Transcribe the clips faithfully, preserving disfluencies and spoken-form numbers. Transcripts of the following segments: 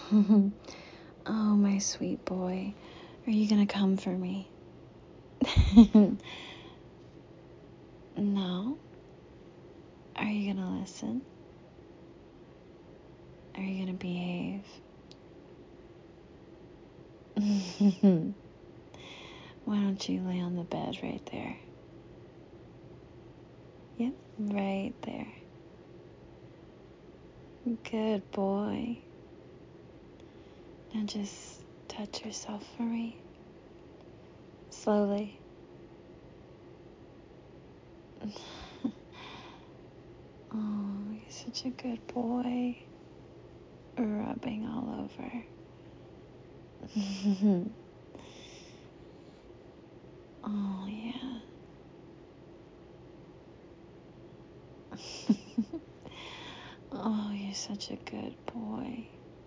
Oh, my sweet boy. Are you gonna come for me? No? Are you gonna listen? Are you gonna behave? Why don't you lay on the bed right there? Yep, right there. Good boy. Now just touch yourself for me. Slowly. Oh, you're such a good boy. Rubbing all over. Oh, yeah. Oh, you're such a good boy.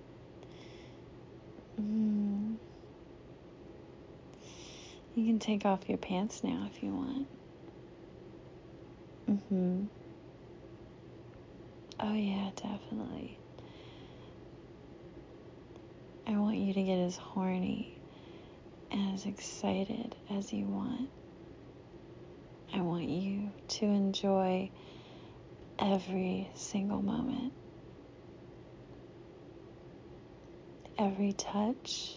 Mm. You can take off your pants now if you want. Mm-hmm. Oh, yeah, definitely. I want you to get as horny and as excited as you want. I want you to enjoy every single moment, every touch,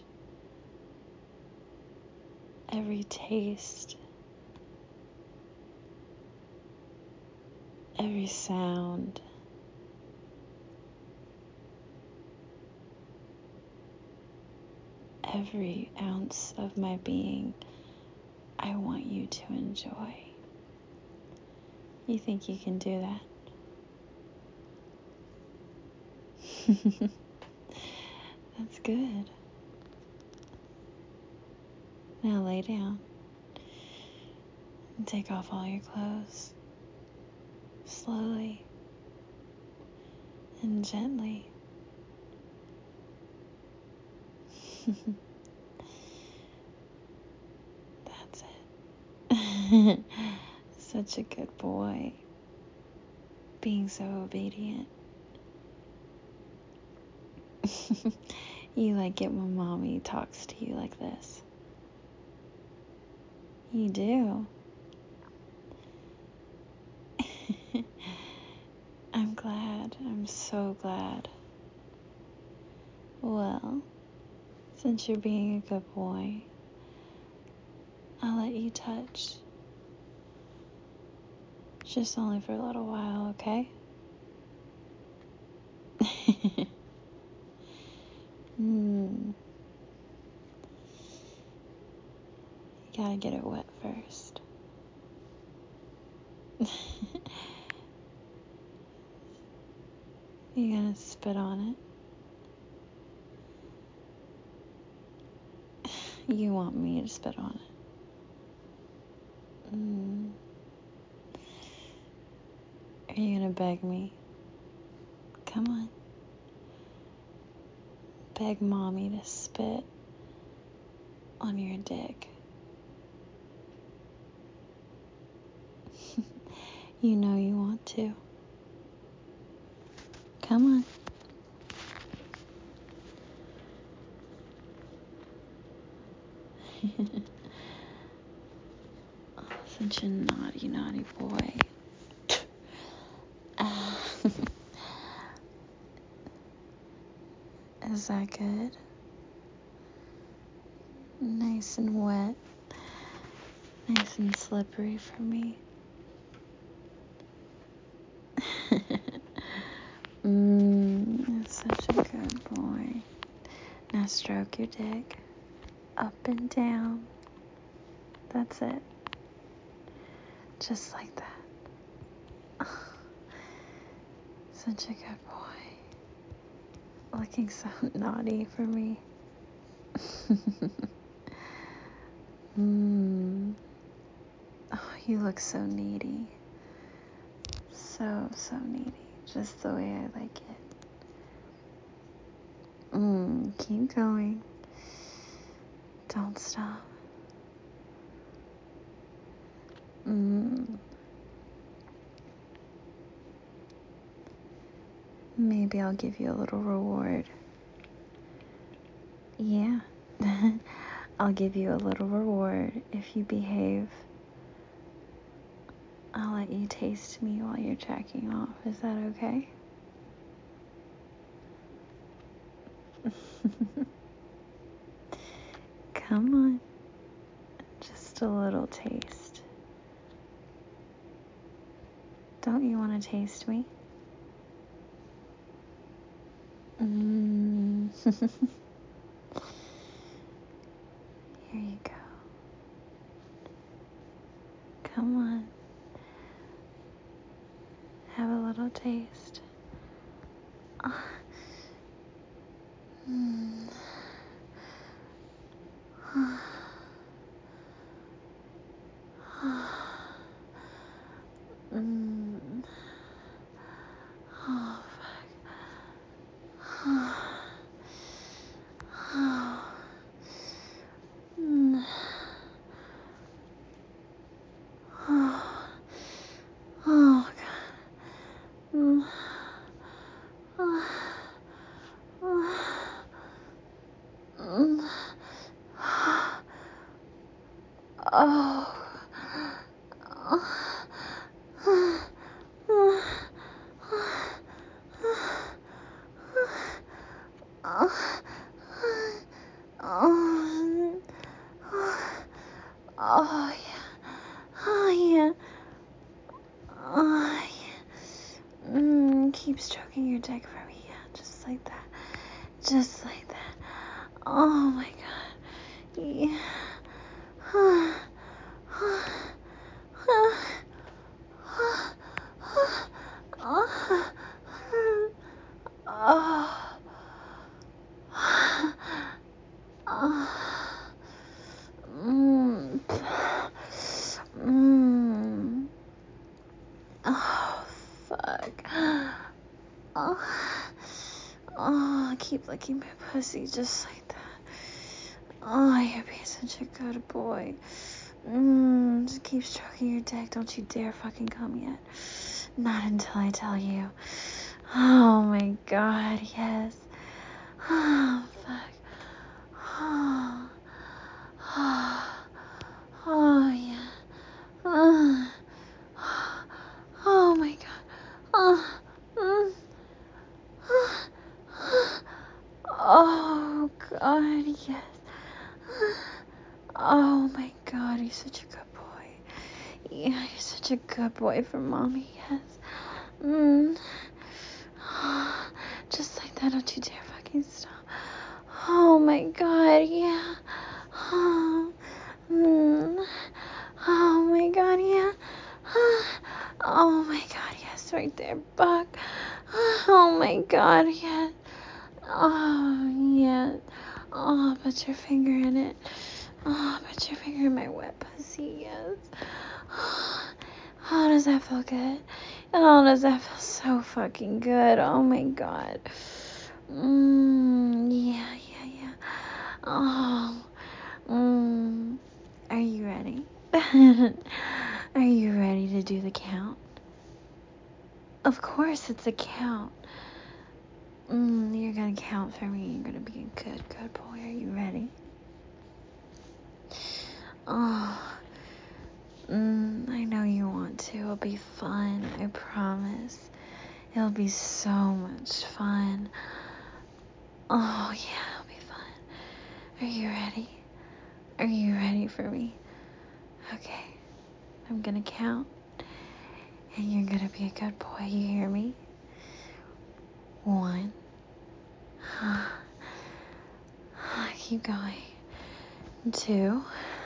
every taste, every sound. Every ounce of my being, I want you to enjoy. You think you can do that? That's good. Now lay down and take off all your clothes. Slowly and gently. That's it. Such a good boy. Being so obedient. You like it when mommy talks to you like this. You do. I'm glad. I'm so glad. Well, since you're being a good boy, I'll let you touch. Just only for a little while, okay? Hmm. You gotta get it wet first. You gotta spit on it. You want me to spit on it. Mm. Are you gonna beg me? Come on. Beg mommy to spit on your dick. You know you want to. Come on. Oh, such a naughty, naughty boy. Uh, is that good? Nice and wet. Nice and slippery for me. Mmm, such a good boy. Now stroke your dick. Up and down. That's it. Just like that. Such a good boy. Looking so naughty for me. Mmm. Oh, you look so needy. So, so needy. Just the way I like it. Mmm, keep going. Don't stop. Mmm. Maybe I'll give you a little reward. Yeah. I'll give you a little reward if you behave. I'll let you taste me while you're jacking off. Is that okay? Come on. Just a little taste. Don't you want to taste me? Mm. Here you go. Come on. Have a little taste. Mm. Mm. Oh, fuck. Oh. Mm. Oh. Oh, God. Mm. Oh. Oh. Mm. Oh. Oh, oh yeah, oh yeah, oh yeah. Mm, keep stroking your dick for me, yeah, just like that, just like that. Oh my God, yeah. Oh, mm, mm. Oh, fuck. Oh, oh, keep licking my pussy just like that. Oh, you're being such a good boy. Mm, just keep stroking your dick. Don't you dare fucking come yet. Not until I tell you. Oh my God, yes. Oh, fuck. Oh, oh, oh yeah. Oh, oh my God. Oh, mm, oh God, yes. Oh my God, he's such a good boy. Yeah, you're such a good boy for mommy, yes. Mm. Just like that, don't you dare fucking stop. Oh my God, yeah. Oh, mm. Oh my God, yeah. Oh my God, yes, right there, Buck. Oh my God, yes. Oh, yeah. Oh, put your finger in it. Oh, put your finger in my wet pussy, yes. Oh, does that feel good? Oh, does that feel so fucking good? Oh my God. Mmm, yeah, yeah, yeah. Oh, mmm. Are you ready? Are you ready to do the count? Of course, it's a count. Mm, you're gonna count for me. You're gonna be a good, good boy. Are you ready? Oh, mm, I know you want to. It'll be fun. I promise. It'll be so much fun. Oh, yeah, it'll be fun. Are you ready? Are you ready for me? Okay. I'm gonna count. And you're gonna be a good boy. You hear me? One. Keep going. Two.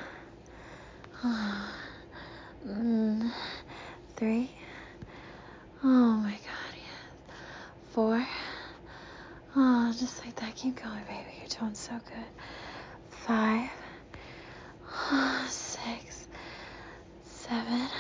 Mm, three. Oh my God, yes. Four. Oh, just like that. Keep going, baby. You're doing so good. Five. Six. Seven.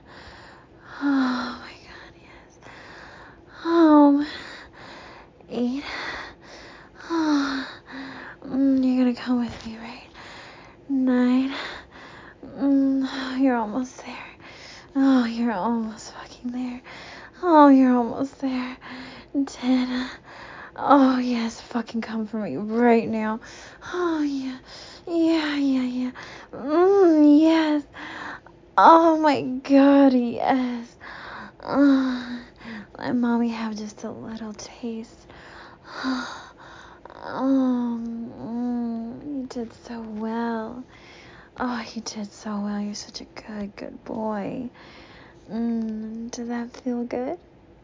Oh my God, yes. Um, eight. Oh, mm, you're gonna come with me, right? Nine. Mm, oh, you're almost there. Oh, you're almost fucking there. Oh, you're almost there. Ten. Oh, yes, fucking can come for me right now. Oh, yeah. Yeah, yeah, yeah. Mm, yes. Oh, my God, yes. Oh, let Mommy have just a little taste. Oh, mm, you did so well. Oh, you did so well. You're such a good, good boy. Mm, does that feel good?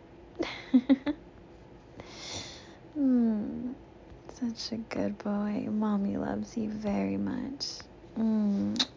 mm, such a good boy. Mommy loves you very much. Mm.